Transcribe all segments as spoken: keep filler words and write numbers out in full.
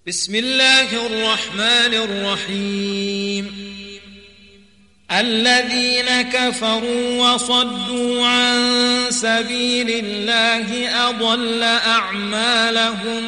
بسم الله الرحمن الرحيم الذين كفروا وصدوا عن سبيل الله أضل أعمالهم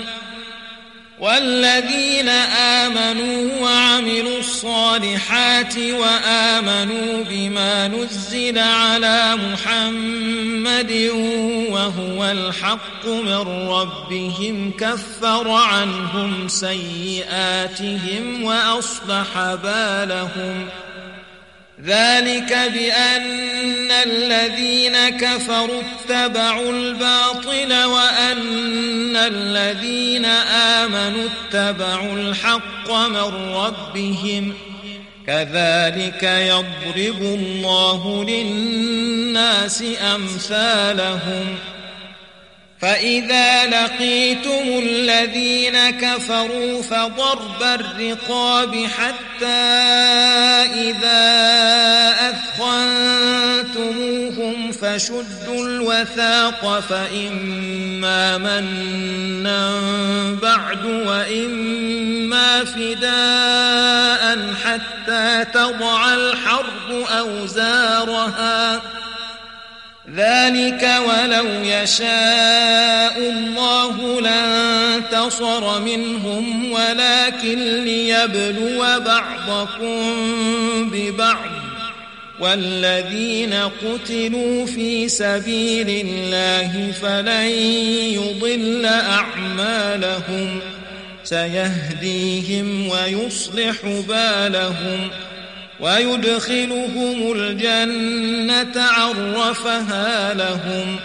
والذين آمنوا وعملوا الصالحات وآمنوا بما نزل على محمد وهو الحق من ربهم كفر عنهم سيئاتهم وأصلح بالهم ذلك بأن الذين كفروا اتبعوا الباطل وأن الذين آمنوا اتبعوا الحق من ربهم كذلك يضرب الله للناس أمثالهم فإذا لقيتم الذين كفروا فضرب الرقاب حتى إذا أثخنتموهم فشدوا الوثاق فإما منا بعد وإما فداء حتى تضع الحرب أوزارها ذلك ولو يشاء الله لانتصر منهم ولكن ليبلو بعضكم ببعض والذين قتلوا في سبيل الله فلن يضل أعمالهم سيهديهم ويصلح بالهم ويدخلهم الجنة عرفها لهم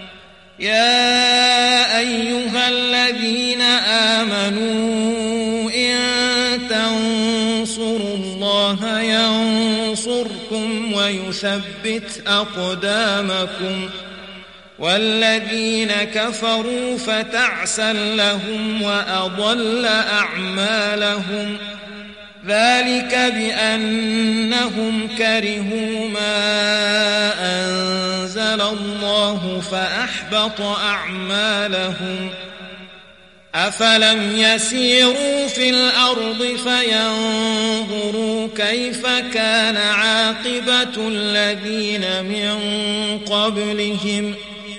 يا أيها الذين آمنوا إن تنصروا الله ينصركم ويثبت أقدامكم والذين كفروا فتعسا لهم وأضل أعمالهم ذلك بأنهم كرهوا ما أنزل الله فأحبط أعمالهم أفلم يسيروا في الأرض فينظروا كيف كان عاقبة الذين من قبلهم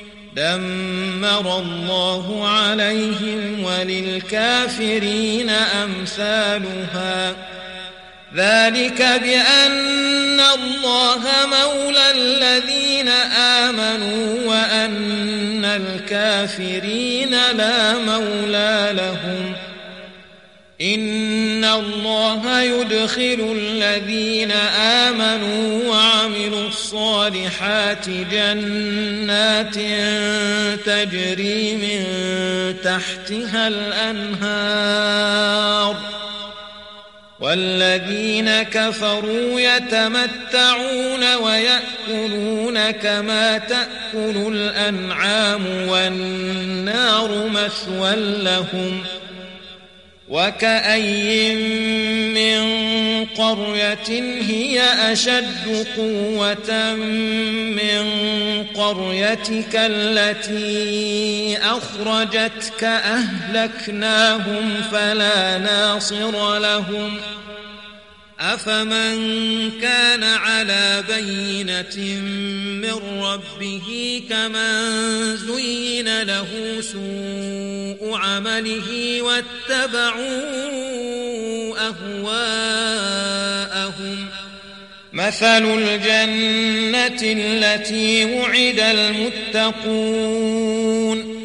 دمر الله عليهم وللكافرين أمثالها ذلك بأن الله مولى الذين آمنوا وأن الكافرين لا مولى لهم إن الله يدخل الذين آمنوا وعملوا الصالحات جنات تجري من تحتها الأنهار والذين كفروا يتمتعون ويأكلون كما تأكل الأنعام والنار مثوى لهم وكأي من قرية هي أشد قوة من قريتك التي أخرجتك أهلكناهم فلا ناصر لهم أفمن كان على بينة من ربه كمن زين له سوء عمله واتبعوا أهواءهم مثل الجنة التي وعد المتقون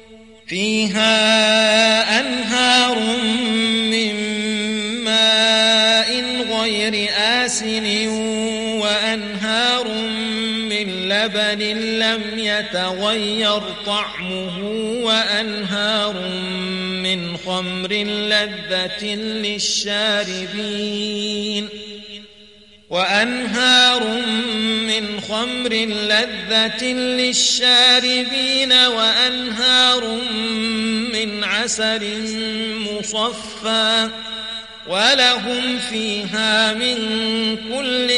فيها أنهار من غير آسن وأنهار من لبن لم يتغير طعمه وأنهار من خمر لذة للشاربين وأنهار من خمر لذة للشاربين وأنهار من عسل مصفى ولهم فيها من كل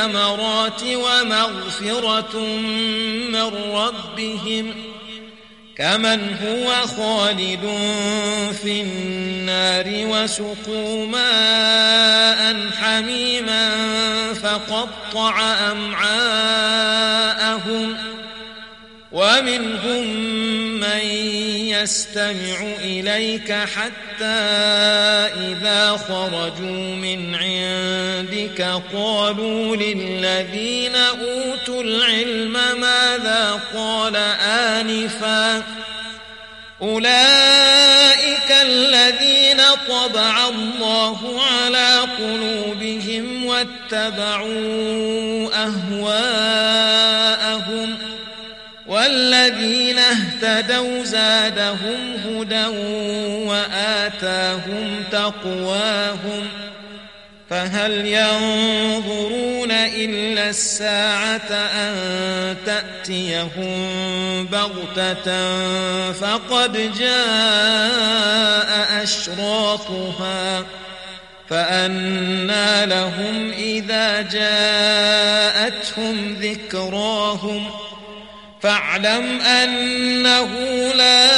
الثمرات ومغفرة من ربهم كمن هو خالد في النار وسقوا ماء حميما فقطع أمعاءهم ومنهم من يستمع إليك حتى إذا خرجوا من عندك قالوا للذين أوتوا العلم ماذا قال آنفا أولئك الذين طبع الله على قلوبهم واتبعوا أهواءهم والذين اهتدوا زادهم هدى وآتاهم تقواهم فهل ينظرون إلا الساعة أن تأتيهم بغتة فقد جاء أشراطها فأنى لهم إذا جاءتهم ذكراهم فاعلم أنه لا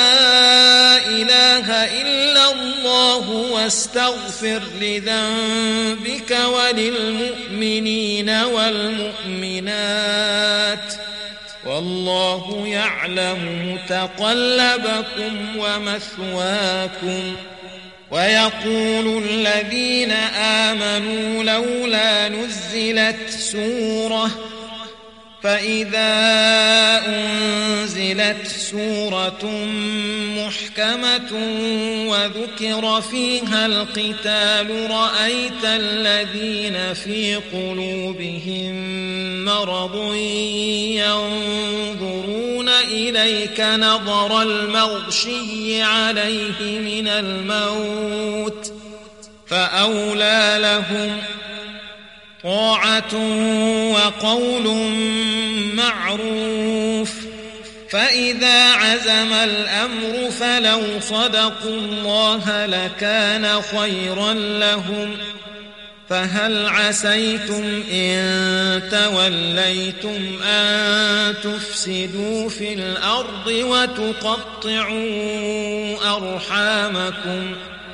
إله إلا الله واستغفر لذنبك وللمؤمنين والمؤمنات والله يعلم متقلبكم ومثواكم ويقول الذين آمنوا لولا نزلت سورة فإذا أنزلت سورة محكمة وذكر فيها القتال رأيت الذين في قلوبهم مرض ينظرون إليك نظر المغشي عليه من الموت فأولى لهم طاعة وقول معروف فإذا عزم الأمر فلو صدقوا الله لكان خيرا لهم فهل عسيتم إن توليتم أن تفسدوا في الأرض وتقطعوا أرحامكم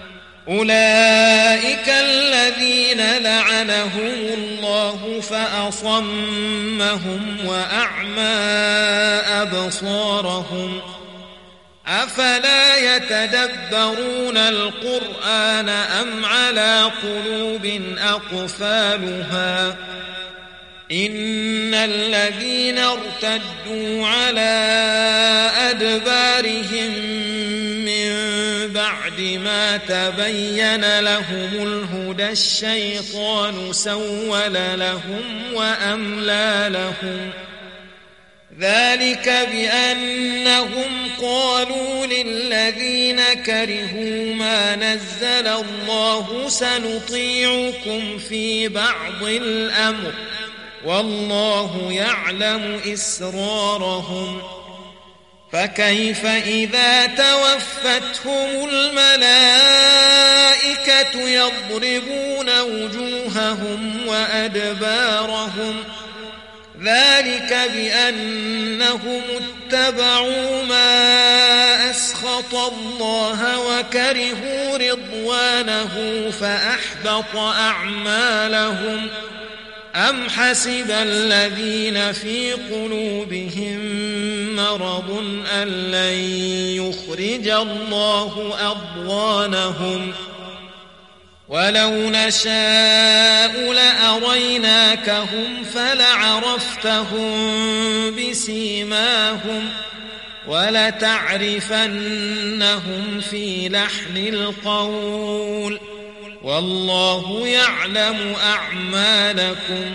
أولئك الذين لعنهم الله فأصمهم وأعمى أبصارهم أفلا يتدبرون القرآن أم على قلوب أقفالها إن الذين ارتدوا على أدبارهم من بعد ما تبين لهم الهدى الشيطان سول لهم وأملى لهم ذلك بأنهم قالوا للذين كرهوا ما نزل الله سنطيعكم في بعض الأمر والله يعلم إسرارهم فكيف إذا توفتهم الملائكة يضربون وجوههم وأدبارهم ذلك بأنهم اتبعوا ما أسخط الله وكرهوا رضوانه فأحبط أعمالهم أم حسب الذين في قلوبهم مرض أن لن يخرج الله أضغانهم ولو نشاء لأريناكهم فلعرفتهم بسيماهم ولتعرفنهم في لحن القول والله يعلم أعمالكم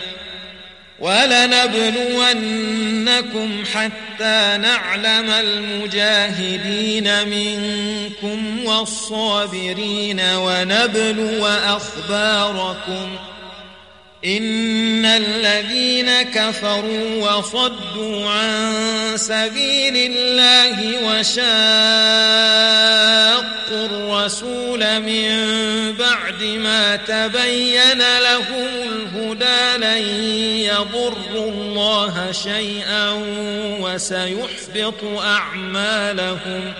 ولنبلونكم حتى نعلم المجاهدين منكم والصابرين ونبلو أخباركم إن الذين كفروا وصدوا عن سبيل الله وشاقوا الرسول من بعد ما تبين لهم الهدى لن يضروا الله شيئا وسيحبط أعمالهم.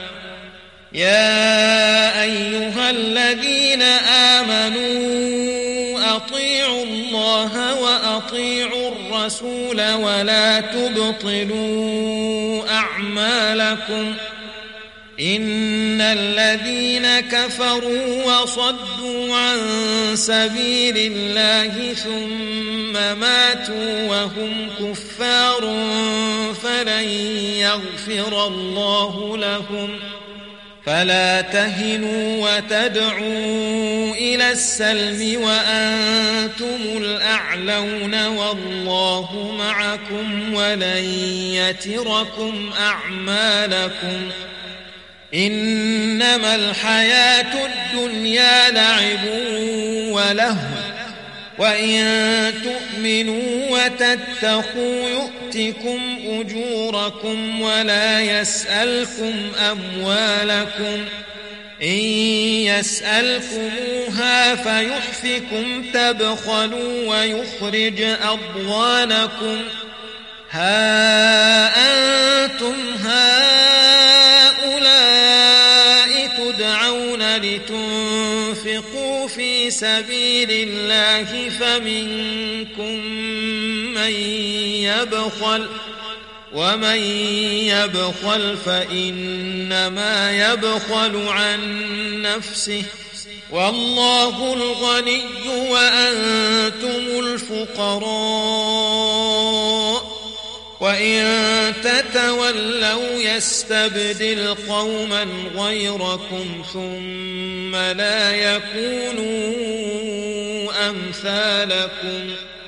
يا أيها الذين آمنوا أطيعوا الله وأطيعوا الرسول ولا تبطلوا أعمالكم. إن الذين كفروا وصدوا عن سبيل الله ثم ماتوا وهم كفار فلن يغفر الله لهم. فلا تهنوا وتدعوا إلى السلم وأنتم الأعلون والله معكم ولن يتركم أعمالكم. إنما الحياة الدنيا لعب ولهو وإن تؤمنوا وتتقوا يؤتكم أجوركم ولا يسألكم أموالكم. إن يسألكموها فيحفكم تبخلوا ويخرج أضغانكم. ها أنتم هؤلاء تدعون لتنفقوا في سبيل الله فمنكم من يبخل ومن يبخل فإنما يبخل عن نفسه والله الغني وأنتم الفقراء. وإن تتولوا يستبدل قوما غيركم ثم لا يكونوا أمثالكم.